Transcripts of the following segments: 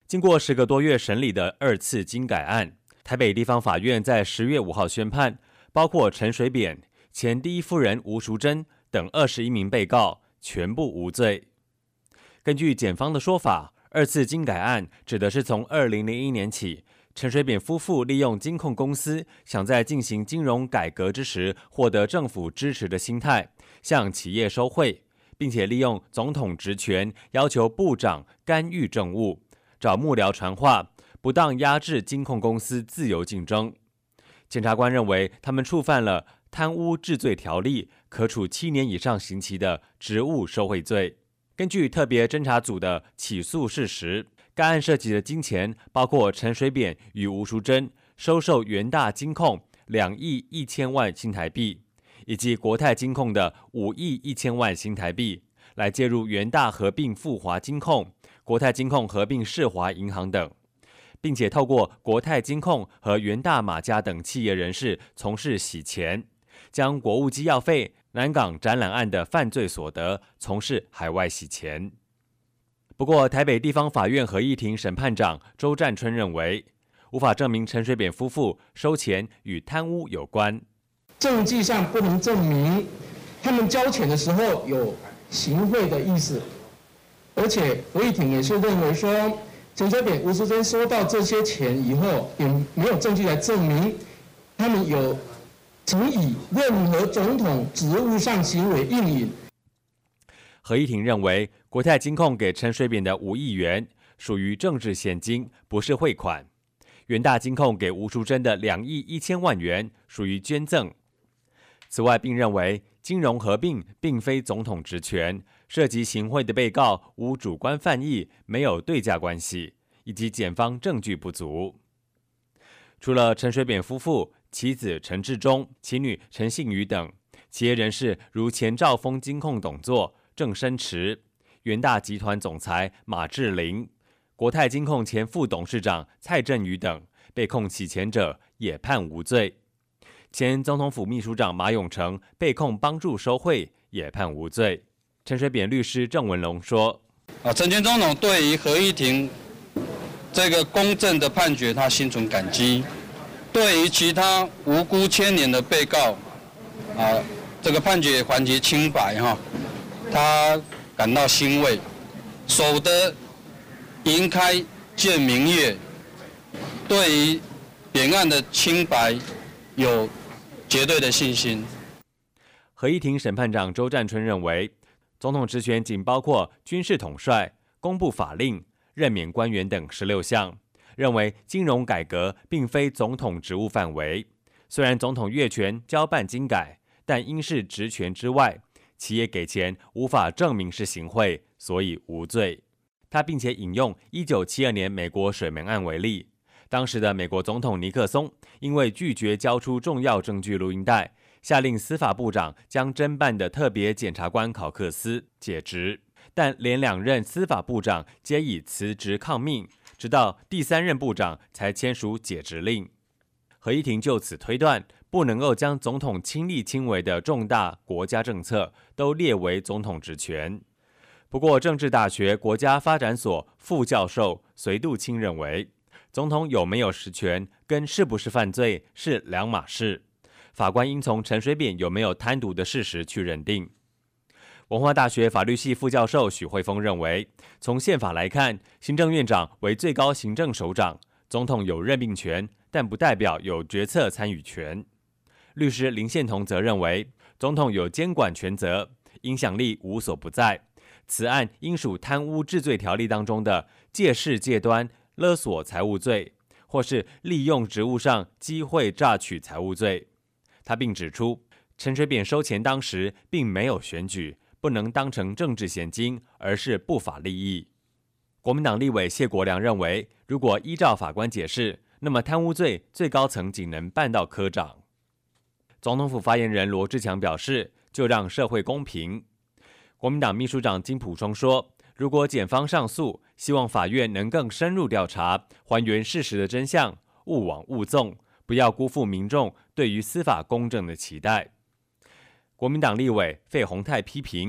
经过10个多月审理的2次精改案，台北地方法院在10月5号宣判，包括陈水扁、前第一夫人吴淑珍等21名被告全部无罪。根据检方的说法，2次精改案指的是从2001年起，陈水扁夫妇利用金控公司想在进行金融改革之时获得政府支持的心态，向企业收贿，并且利用总统职权要求部长干预政务，找幕僚传话，不当压制金控公司自由竞争。检察官认为他们触犯了贪污治罪条例，可处7年以上刑期的职务受贿罪。根据特别侦查组的起诉事实，该案涉及的金钱包括陈水扁与吴淑珍收受元大金控2亿1000万新台币，以及国泰金控的5亿1000万新台币，来介入元大合并富华金控、国泰金控合并世华银行等，并且透过国泰金控和元大马家等企业人士从事洗钱，将国务机要费、南港展览案的犯罪所得从事海外洗钱。不过，台北地方法院合议庭审判长周占春认为，无法证明陈水扁夫妇收钱与贪污有关， 证据上不能证明他们交钱的时候有行贿的意思，而且合议庭也是认为说，陈水扁、吴淑珍收到这些钱以后，也没有证据来证明他们有曾以任何总统职务上行为应允。 合议庭认为，国泰金控给陈水扁的5亿元属于政治现金，不是汇款；元大金控给吴淑珍的2亿1000万元属于捐赠。此外，并认为金融合并并非总统职权，涉及行贿的被告无主观犯意，没有对价关系，以及检方证据不足。除了陈水扁夫妇、其子陈致中、其女陈信瑜等企业人士，如前兆丰金控董座郑生池、元大集团总裁马志麟、国泰金控前副董事长蔡振宇等被控洗钱者也判无罪。前总统府秘书长马永成被控帮助收贿，也判无罪。陈水扁律师郑文龙说： 陈前总统对于合议庭这个公正的判决，他心存感激；对于其他无辜牵连的被告，这个判决还其清白他感到欣慰，守得云开见明月，对于本案的清白有绝对的信心。 合议庭审判长周占春认为，总统职权仅包括军事统帅、公布法令、任免官员等16项，认为金融改革并非总统职务范围。虽然总统越权交办金改，但因是职权之外，企业给钱无法证明是行贿，所以无罪。他并且引用1972年美国水门案为例，当时的美国总统尼克松因为拒绝交出重要证据录音带，下令司法部长将侦办的特别检察官考克斯解职，但连2任司法部长皆以辞职抗命，直到第3任部长才签署解职令。合议庭就此推断，不能够将总统亲力亲为的重大国家政策都列为总统职权。不过，政治大学国家发展所副教授隋度清认为，总统有没有实权跟是不是犯罪是两码事，法官应从陈水扁有没有贪渎的事实去认定。文化大学法律系副教授许惠峰认为，从宪法来看，行政院长为最高行政首长，总统有任命权，但不代表有决策参与权。律师林宪彤则认为，总统有监管权责，影响力无所不在。此案应属贪污治罪条例当中的借势借端勒索财物罪，或是利用职务上机会榨取财物罪。他并指出，陈水扁收钱当时并没有选举，不能当成政治现金，而是不法利益。国民党立委谢国良认为，如果依照法官解释，那么贪污罪最高层仅能办到科长。总统府发言人罗志强表示，就让社会公平。国民党秘书长金溥聪说，如果检方上诉，希望法院能更深入调查，还原事实的真相，勿枉勿纵，不要辜负民众对于司法公正的期待。国民党立委费鸿泰批评，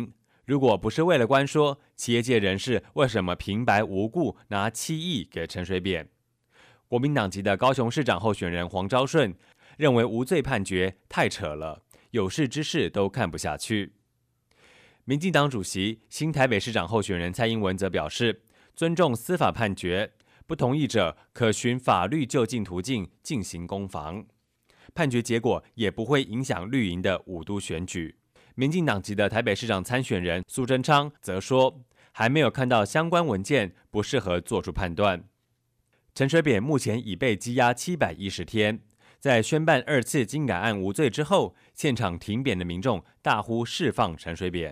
如果不是为了关说，企业界人士为什么平白无故拿7亿给陈水扁？国民党籍的高雄市长候选人黄昭顺认为无罪判决太扯了，有识之士都看不下去。民进党主席、新台北市长候选人蔡英文则表示，尊重司法判决，不同意者可循法律就近途径进行攻防，判决结果也不会影响绿营的5都选举。民进党籍的台北市长参选人苏贞昌则说，还没有看到相关文件，不适合做出判断。陈水扁目前已被羁押710天，在宣办2次精改案无罪之后，现场停扁的民众大呼释放陈水扁。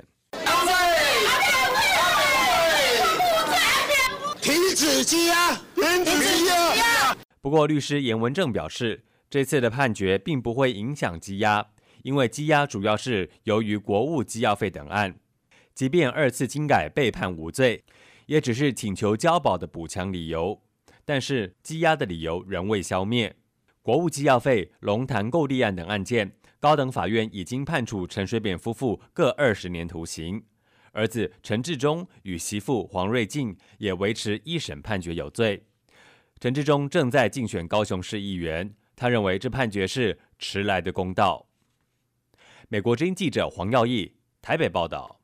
停止羁押！停止羁押！ 不过，律师严文正表示，这次的判决并不会影响羁押，因为羁押主要是由于国务机要费等案，即便2次精改被判无罪，也只是请求交保的补强理由，但是羁押的理由仍未消灭。国务机要费、龙潭购地案等案件，高等法院已经判处陈水扁夫妇各20年徒刑。儿子陈致中与媳妇黄瑞静也维持一审判决有罪。陈致中正在竞选高雄市议员，他认为这判决是迟来的公道。美国之音记者黄耀义台北报道。